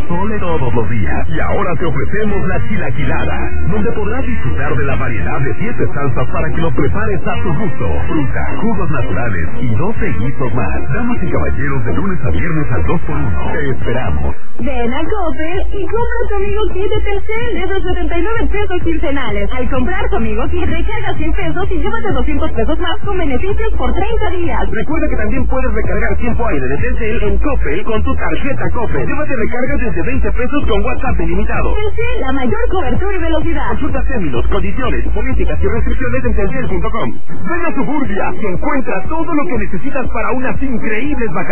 pozole todos los días. Y ahora te ofrecemos la chilaquilada, donde podrás disfrutar de la variedad de 7 salsas para que lo prepares a tu gusto. Fruta, jugos naturales y 12 guisos más. Damas y caballeros, de lunes a viernes al 2x1. Te esperamos. Ven a Coppel y compra tu amigo kit de Telcel desde 79 pesos quincenales. Al comprar tu amigo kit, recarga 100 pesos y llévate 200 pesos más con beneficios por 30 días. Recuerda que también puedes recargar tiempo aire de Telcel en Coppel con tu tarjeta Coppel. Llévate recargas desde 20 pesos con WhatsApp ilimitado. Telcel, la mayor cobertura y velocidad. Consulta términos, condiciones, políticas y restricciones en telcel.com. Ven a Suburbia y encuentra todo lo que necesitas para unas increíbles vacaciones.